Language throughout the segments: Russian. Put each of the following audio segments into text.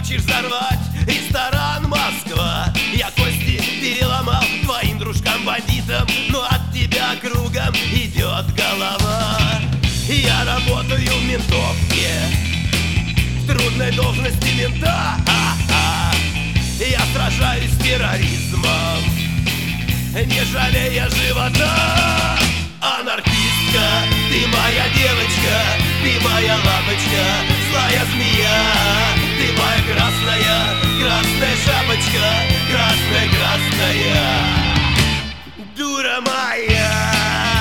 Хочешь взорвать ресторан Москва? Я кости переломал твоим дружкам-бандитам, но от тебя кругом идет голова. Я работаю в ментовке, в трудной должности мента. Я сражаюсь с терроризмом, не жалея живота. Анархистка, ты моя девочка, ты моя лапочка, злая змея. Ты моя красная, красная шапочка, красная, красная, дура моя.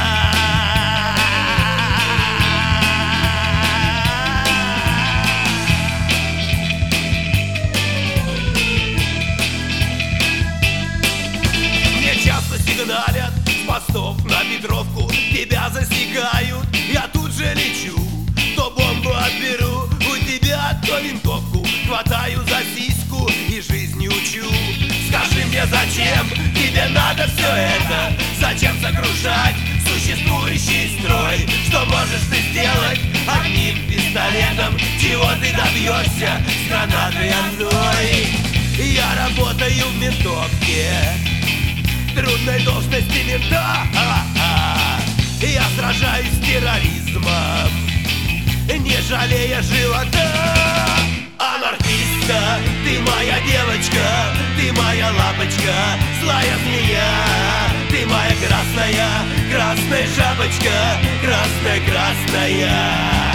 Сигналят с постов на Петровку, тебя засекают, я тут же лечу. То бомбу отберу у тебя, то винтовку хватаю за сиську и жизнь учу. Скажи мне, зачем тебе надо все это? Зачем сокрушать существующий строй? Что можешь ты сделать одним пистолетом? Чего ты добьешься с гранатой одной? Я работаю в ментовке, трудной должности мента. Я сражаюсь с терроризмом, не жалея живота. Анархистка, ты моя девочка, ты моя лапочка, злая змея. Ты моя красная, красная шапочка, красная, красная.